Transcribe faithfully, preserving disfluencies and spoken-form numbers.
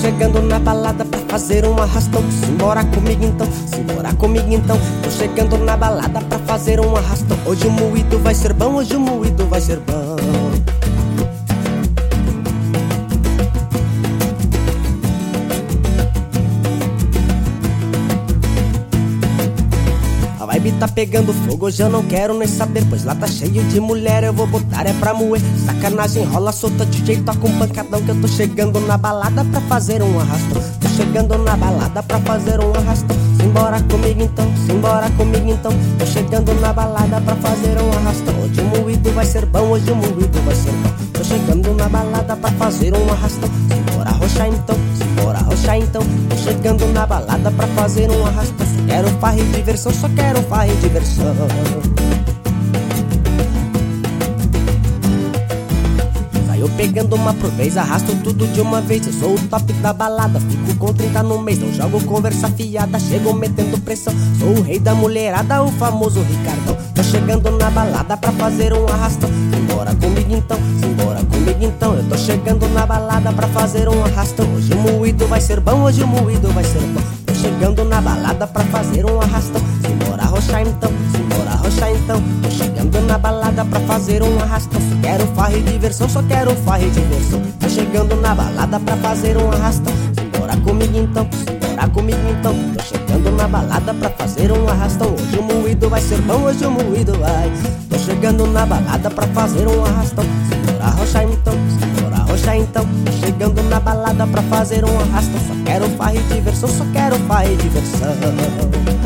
chegando na balada pra fazer um arrastão. Simbora comigo então, simbora comigo então. Tô chegando na balada pra fazer um arrastão. Hoje o moído vai ser bom, hoje o moído vai ser bom. A vibe tá pegando fogo, hoje eu não quero nem saber, pois lá tá cheio de mulher, eu vou botar é pra moer. Sacanagem rola solta, D J toca um pancadão, que eu tô chegando na balada pra fazer um arrastão. Tô chegando na balada pra fazer um arrastão. Simbora comigo então, simbora comigo então. Tô chegando na balada pra fazer um arrastão. Hoje o moído vai ser bom, hoje o moído vai ser bom. Tô chegando na balada pra fazer um arrastão. Simbora roxar então, simbora roxar então. Tô chegando na balada pra fazer um arrastão. Só quero farra e diversão, só quero farra e diversão. Saiu pegando uma por vez, arrasto tudo de uma vez. Eu sou o top da balada, fico com trinta no mês. Não jogo conversa fiada, chego metendo pressão. Sou o rei da mulherada, o famoso Ricardão. Tô chegando na balada pra fazer um arrastão. Simbora comigo então, simbora comigo então. Eu tô chegando na balada pra fazer um arrastão. Hoje o moído vai ser bom, hoje o moído vai ser bom. Tô chegando na balada pra fazer um arrastão. Simbora roxar então, simbora roxar então. Tô chegando na balada pra fazer um arrastão. Só quero farra e diversão, só quero farra e diversão. Tô chegando na balada pra fazer um arrastão. Simbora comigo então, simbora comigo então. Tô chegando na balada pra fazer um arrastão. Hoje o moído vai ser bom, hoje o moído vai. Tô chegando na balada pra fazer um arrastão. Simbora roxar então, simbora roxar então. Tô chegando na balada pra fazer um arrastão. Só quero farra e diversão, só quero farra e diversão.